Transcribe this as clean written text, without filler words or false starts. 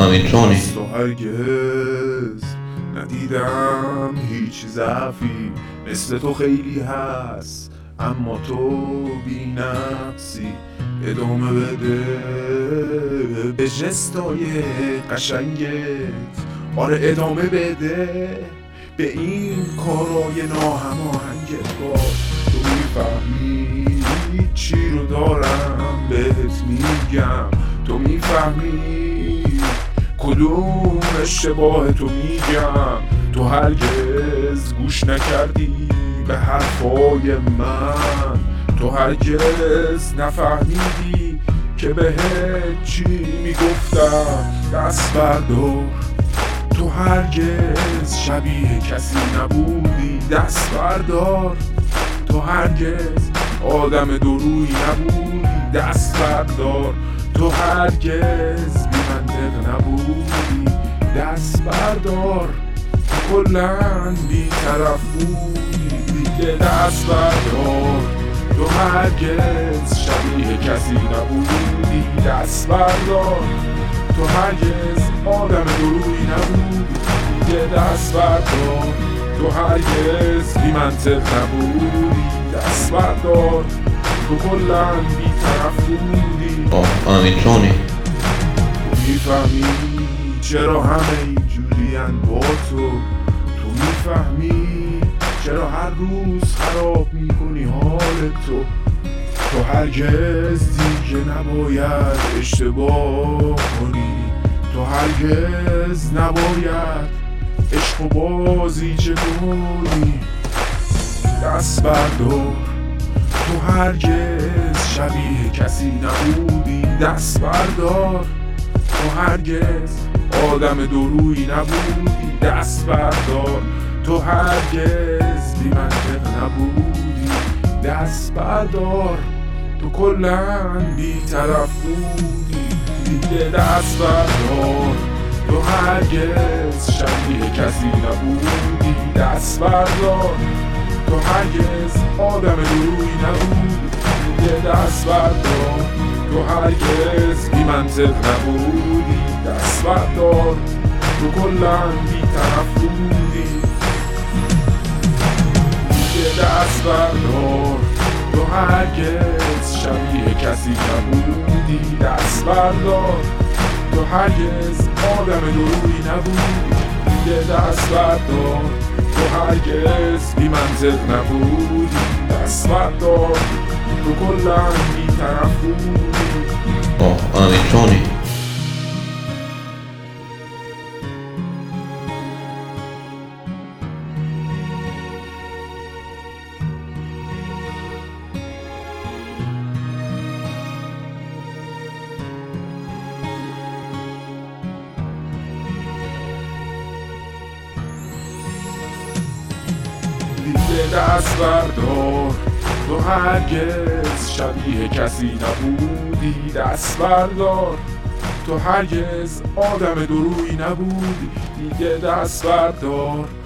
آمیتونی تو هرگز ندیدم هیچ ضعفی مثل تو خیلی هست، اما تو بی نقصی. ادامه بده به جستای قشنگت، آره ادامه بده به این کارای ناهماهنگت. تو میفهمی چی رو دارم بهت میگم، تو میفهمی کدوم اشتباه تو میگم. تو هرگز گوش نکردی به حرفای من، تو هرگز نفهمیدی که بهت چی میگفتم. دست بردار، تو هرگز شبیه کسی نبودی. دست بردار، تو هرگز آدم دورویی نبودی. دست بردار، تو هرگز بی منطق نبودی. دست بردار، تو کلن بی طرف بودی. دست بردار، تو هرگز شبیه کسی نبودی. دست بردار، تو هرگز آدم دورویی نبودی. دست بردار، تو هرگز بی منطق نبودی. دست بردار، تو کلن بی طرف بودی. آمیتونی میفهمی چرا همه اینجورین با تو میفهمی چرا هر روز خراب میکنی حال تو هرگز دیگه نباید اشتباه کنی. تو هرگز نباید عشق و بازی چه کنی. دست بردار، تو هرگز شبیه کسی نبودی. دست بردار، تو هرگز آدم دورویی نبودی. دست بردار، تو هرگز بی منطق نبودی. دست بردار، تو کلن بی طرف بودی. دست بردار، تو هرگز شبیه کسی نبودی. دست بردار، تو هرگز آدم دورویی نبودی. دست بردار، تو هرگز بی منطق نبودی. دست بردار، تو کلن بی طرف بودی. دست بردار، تو هرگز شبیه کسی نبودی. دست بردار، تو هرگز آدم دورویی نبودی. دست بردار، تو هرگز بی منطق نبودی. دست بردار، تو کلن بی طرف بودی. آمیتونی دست بردار، تو هرگز شبیه کسی نبودی. دست بردار، تو هرگز آدم دورویی نبودی. دیگه دست بردار،